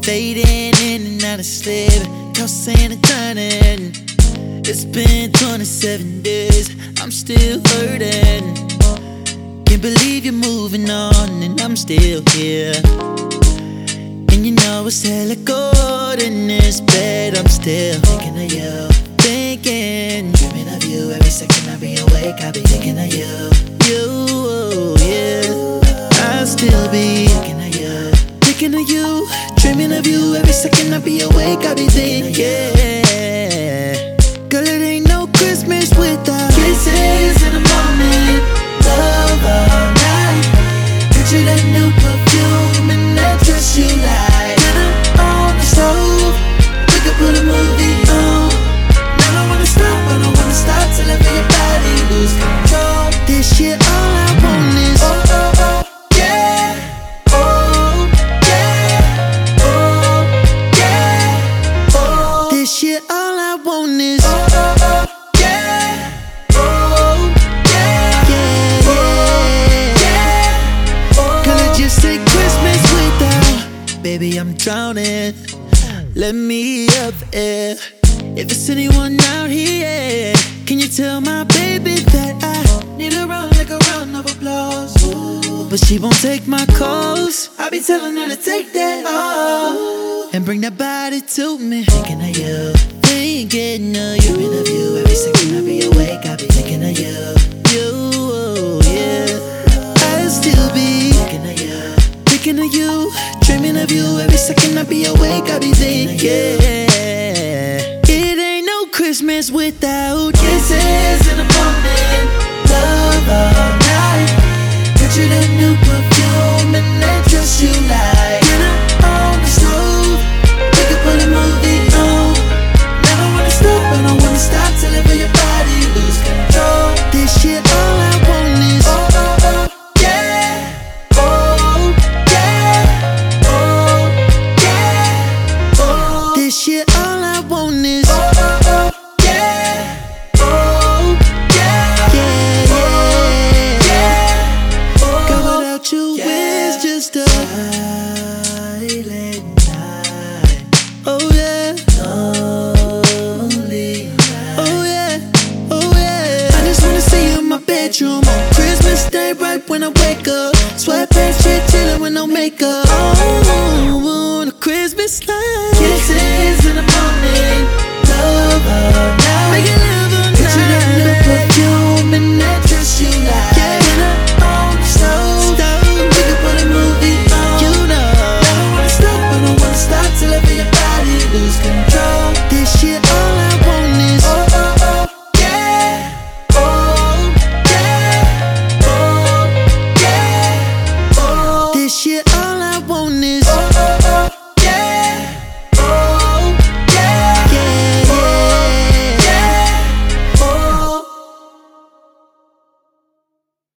fading in and out of sleep, tossing and turning. It's been 27 days, I'm still hurting. Can't believe you're moving on and I'm still here. And you know it's hella cold in this bed, I'm still thinking of you. Thinking, dreaming of you, every second I be awake, I be thinking of you. You, yeah, I'll still be thinking of you. Thinking of you, dreaming of you, every second I be awake, I be thinking. Girl, it ain't no Christmas without kisses in the morning, love all night. Picture that new perfume and that dress you like. Dinner on the stove, we could put a movie on. I don't wanna stop, I don't wanna stop till I feel your body lose control. This year all I want is oh, oh, oh, yeah. Oh, yeah. Oh, yeah. Oh. This year all I want is oh, oh, oh, yeah. Oh, yeah. Yeah, yeah, yeah. Oh. Girl, I just say Christmas without. Baby, I'm drowning. Let me up air. If it's anyone out here, can you tell my baby that I need a round like a round of applause? Ooh. But she won't take my calls. I be telling her to take that off and bring that body to me. Thinking of you, thinking of you. Dreaming of you, every second I be awake, I be thinking of you. You, yeah, I'll still be thinking of you. Thinking of you, dreaming of you, every second I be awake, I be thinking. Christmas without kisses in the morning, love all night. Picture that new perfume and that dress you like. Dinner on the stove, we could put a movie on. I don't wanna stop, I don't wanna stop till I feel your body lose control. This year all I want is oh, oh, oh, yeah. Oh, yeah. Oh, yeah. Oh. This year all I want is oh, oh, oh. Bedroom on Christmas Day, right when I wake up. Sweatpants, shit, chillin' with no makeup. Oh, on a Christmas light.